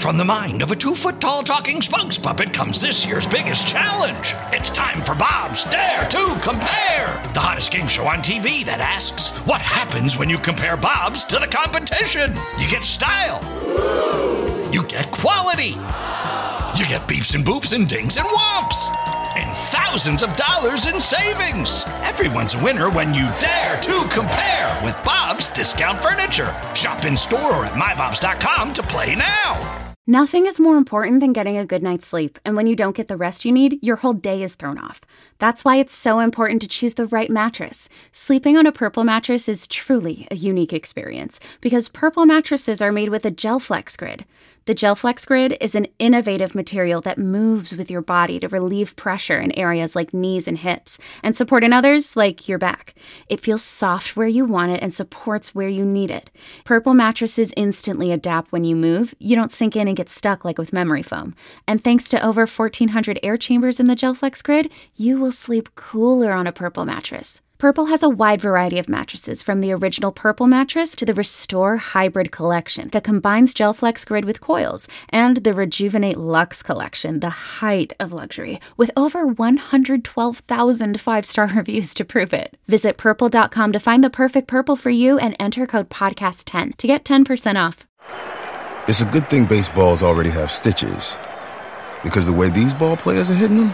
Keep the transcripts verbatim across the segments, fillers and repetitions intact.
From the mind of a two-foot-tall talking spokes puppet comes this year's biggest challenge. It's time for Bob's Dare to Compare, the hottest game show on T V that asks, what happens when you compare Bobs to the competition? You get style. You get quality. You get beeps and boops and dings and whomps. And thousands of dollars in savings. Everyone's a winner when you dare to compare with Bob's Discount Furniture. Shop in store or at my bobs dot com to play now. Nothing is more important than getting a good night's sleep, and when you don't get the rest you need, your whole day is thrown off. That's why it's so important to choose the right mattress. Sleeping on a Purple mattress is truly a unique experience, because Purple mattresses are made with a GelFlex Grid. The GelFlex Grid is an innovative material that moves with your body to relieve pressure in areas like knees and hips, and support in others like your back. It feels soft where you want it and supports where you need it. Purple mattresses instantly adapt when you move. You don't sink in and get stuck like with memory foam. And thanks to over fourteen hundred air chambers in the GelFlex Grid, you will sleep cooler on a Purple mattress. Purple has a wide variety of mattresses, from the original Purple mattress to the Restore Hybrid collection that combines GelFlex Grid with coils, and the Rejuvenate Luxe collection, the height of luxury, with over one hundred twelve thousand five-star reviews to prove it. Visit purple dot com to find the perfect Purple for you and enter code podcast ten to get ten percent off. It's a good thing baseballs already have stitches, because the way these ball players are hitting them,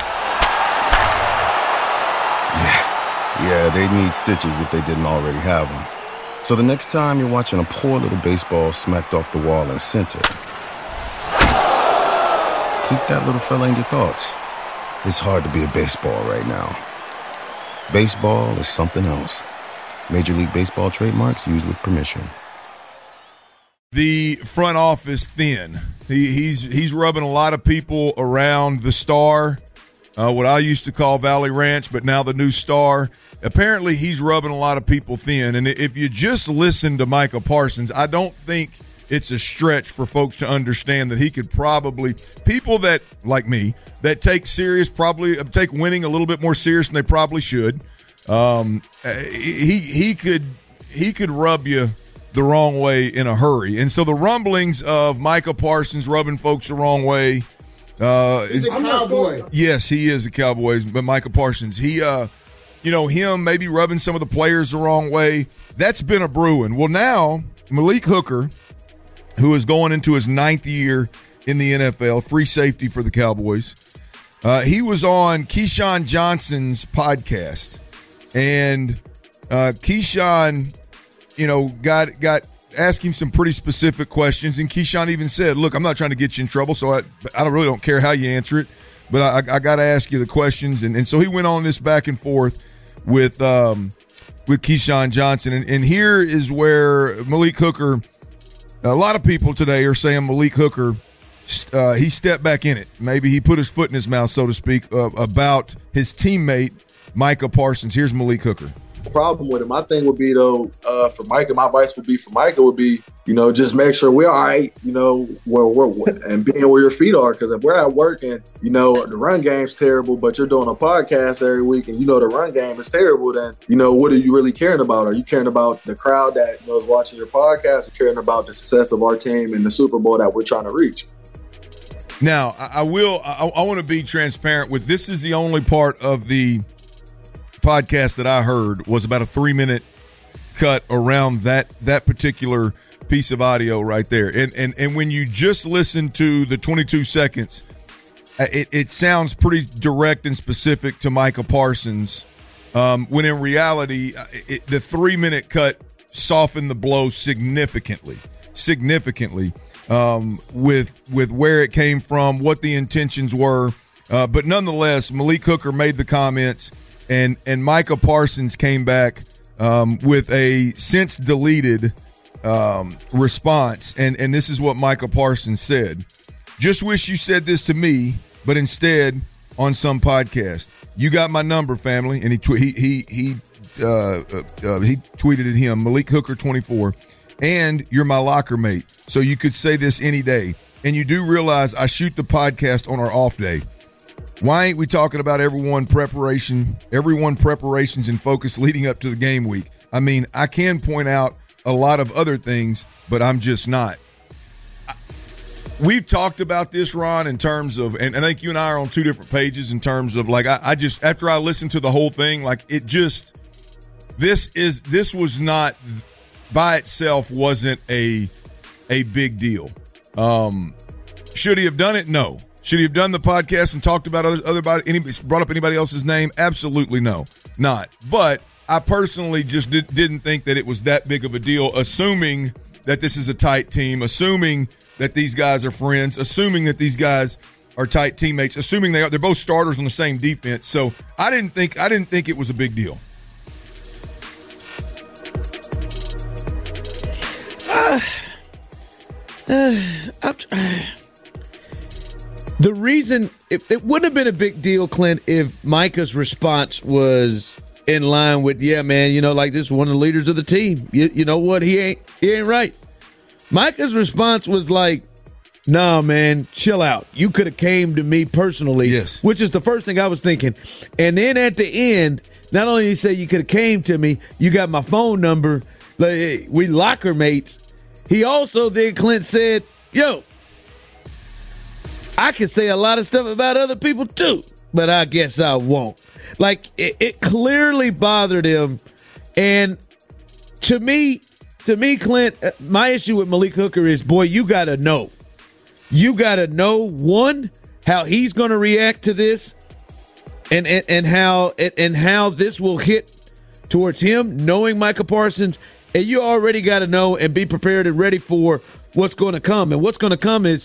yeah. Yeah, they need stitches if they didn't already have them. So the next time you're watching a poor little baseball smacked off the wall in center, keep that little fella in your thoughts. It's hard to be a baseball right now. Baseball is something else. Major League Baseball trademarks used with permission. The front office thin. He, he's he's rubbing a lot of people around the Star, uh, what I used to call Valley Ranch, but now the new Star. Apparently, he's rubbing a lot of people thin. And if you just listen to Micah Parsons, I don't think it's a stretch for folks to understand that he could probably – people that, like me, that take serious, probably take winning a little bit more serious than they probably should. Um, he he could he could rub you the wrong way in a hurry. And so the rumblings of Micah Parsons rubbing folks the wrong way. Uh, He's a cowboy. Yes, he is a Cowboy, but Micah Parsons, he uh, – you know, him maybe rubbing some of the players the wrong way. That's been a brewing. Well, now Malik Hooker, who is going into his ninth year in the N F L, free safety for the Cowboys, uh, he was on Keyshawn Johnson's podcast. And uh, Keyshawn, you know, got got asked him some pretty specific questions. And Keyshawn even said, look, I'm not trying to get you in trouble, so I, I don't really don't care how you answer it. But I, I got to ask you the questions. And, and so he went on this back and forth with um, with Keyshawn Johnson. And, and here is where Malik Hooker, a lot of people today are saying Malik Hooker, uh, he stepped back in it. Maybe he put his foot in his mouth, so to speak, uh, about his teammate, Micah Parsons. Here's Malik Hooker. Problem with it. My thing would be, though, uh, for Micah, my advice would be for Micah would be, you know, just make sure we're all right, you know, where we're and being where your feet are. Because if we're at work and, you know, the run game's terrible, but you're doing a podcast every week and you know the run game is terrible, then, you know, what are you really caring about? Are you caring about the crowd that, you know, is watching your podcast, or caring about the success of our team in the Super Bowl that we're trying to reach? Now, I, I will, I, I want to be transparent with this. Is the only part of the podcast that I heard was about a three minute cut around that that particular piece of audio right there. And and and when you just listen to the twenty-two seconds, it, it sounds pretty direct and specific to Micah Parsons, um, when in reality, it, the three minute cut softened the blow significantly, significantly um, with with where it came from, what the intentions were. Uh, but nonetheless, Malik Hooker made the comments. And and Micah Parsons came back um, with a since deleted um, response. And, and this is what Micah Parsons said. Just wish you said this to me, but instead on some podcast. You got my number, family. And he tw- he he he uh, uh, he tweeted at him, Malik Hooker twenty-four, and you're my locker mate. So you could say this any day. And you do realize I shoot the podcast on our off day. Why ain't we talking about everyone preparation, everyone preparations and focus leading up to the game week? I mean, I can point out a lot of other things, but I'm just not. I, we've talked about this, Ron, in terms of, and I think you and I are on two different pages in terms of, like, I, I just, after I listened to the whole thing, like, it just, this is, this was not, by itself, wasn't a, a big deal. Um, should he have done it? No. Should he have done the podcast and talked about other, other body, anybody, brought up anybody else's name? Absolutely no. Not. But I personally just did, didn't think that it was that big of a deal, assuming that this is a tight team, assuming that these guys are friends, assuming that these guys are tight teammates, assuming they are, they're both starters on the same defense. So I didn't think I didn't think it was a big deal. Uh, uh, I'm, uh, the reason it, it wouldn't have been a big deal, Clint, if Micah's response was in line with, yeah, man, you know, like this is one of the leaders of the team. You, you know what? He ain't he ain't right. Micah's response was like, nah, man, chill out. You could have came to me personally, yes, which is the first thing I was thinking. And then at the end, not only did he say you could have came to me, you got my phone number, like, we locker mates. He also then, Clint, said, yo, I can say a lot of stuff about other people too, but I guess I won't. Like, it, it clearly bothered him. And to me, to me, Clint, my issue with Malik Hooker is, boy, you got to know. You got to know, one, how he's going to react to this and, and, and how and, and how this will hit towards him, knowing Micah Parsons. And you already got to know and be prepared and ready for what's going to come. And what's going to come is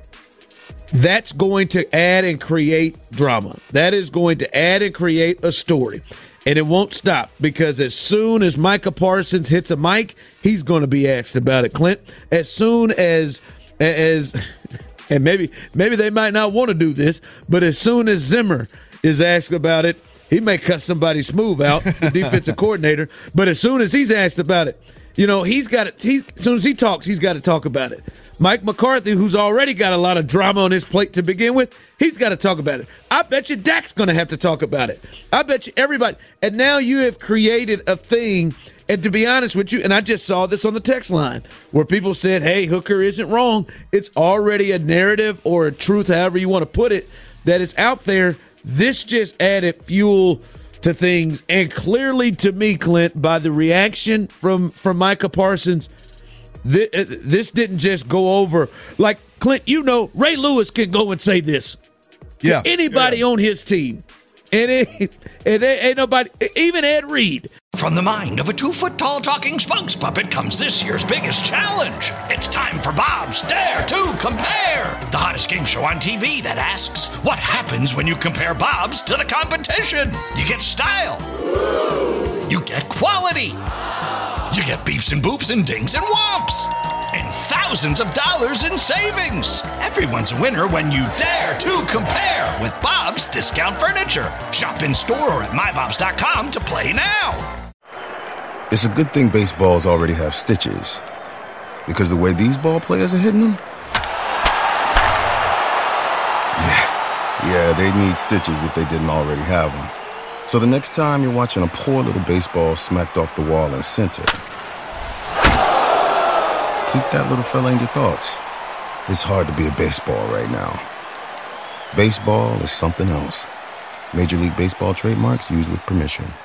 that's going to add and create drama. That is going to add and create a story. And it won't stop, because as soon as Micah Parsons hits a mic, he's going to be asked about it, Clint. As soon as, as and maybe maybe they might not want to do this, but as soon as Zimmer is asked about it, he may cut somebody smooth out, the defensive coordinator. But as soon as he's asked about it, you know, he's got it. He's, as soon as he talks, he's got to talk about it. Mike McCarthy, who's already got a lot of drama on his plate to begin with, he's got to talk about it. I bet you Dak's going to have to talk about it. I bet you everybody. And now you have created a thing. And to be honest with you, and I just saw this on the text line where people said, hey, Hooker isn't wrong. It's already a narrative or a truth, however you want to put it, that is out there. This just added fuel to things. And clearly to me, Clint, by the reaction from, from Micah Parsons, this, this didn't just go over. Like, Clint, you know, Ray Lewis can go and say this yeah. to anybody yeah. on his team. And it, it, it ain't nobody, even Ed Reed. From the mind of a two-foot-tall talking spokes puppet comes this year's biggest challenge. It's time for Bob's Dare to Compare, the hottest game show on T V that asks, what happens when you compare Bob's to the competition? You get style. You get quality. You get beeps and boops and dings and whomps. And thousands of dollars in savings. Everyone's a winner when you dare to compare with Bob's Discount Furniture. Shop in store or at my bobs dot com to play now. It's a good thing baseballs already have stitches, because the way these ball players are hitting them, yeah, yeah, they need stitches if they didn't already have them. So the next time you're watching a poor little baseball smacked off the wall in center, keep that little fella in your thoughts. It's hard to be a baseball right now. Baseball is something else. Major League Baseball trademarks used with permission.